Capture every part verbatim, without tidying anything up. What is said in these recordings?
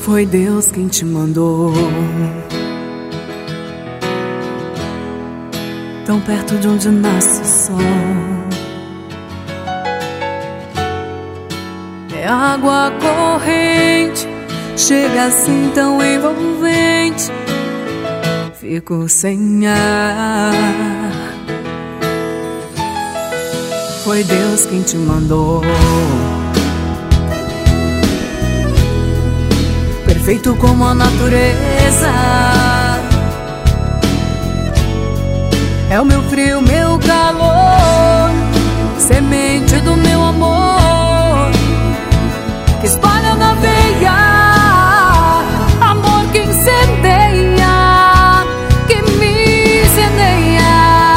Foi Deus quem te mandou, tão perto de onde nasce o sol. É água corrente, chega assim tão envolvente, fico sem ar. Foi Deus quem te mandou, perfeito como a natureza. É o meu frio, meu calor, semente do meu amor, que espalha na veia, amor que incendeia, que me incendeia.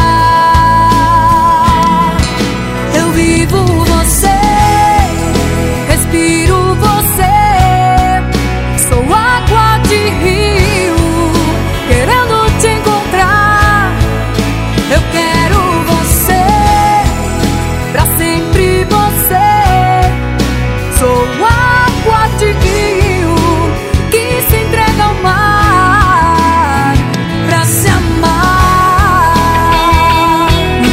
Eu vivo você, respiro você, sou água de rio, querendo te encontrar. Eu quero você, pra sempre você. Sou água de rio que se entrega ao mar pra se amar.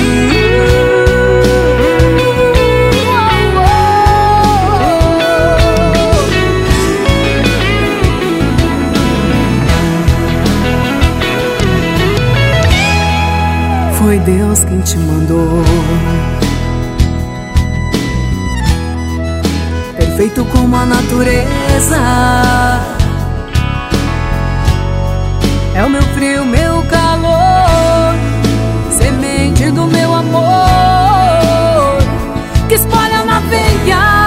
Foi Deus quem te mandou, perfeito como a natureza. É o meu frio, meu calor, semente do meu amor, que espalha na veia.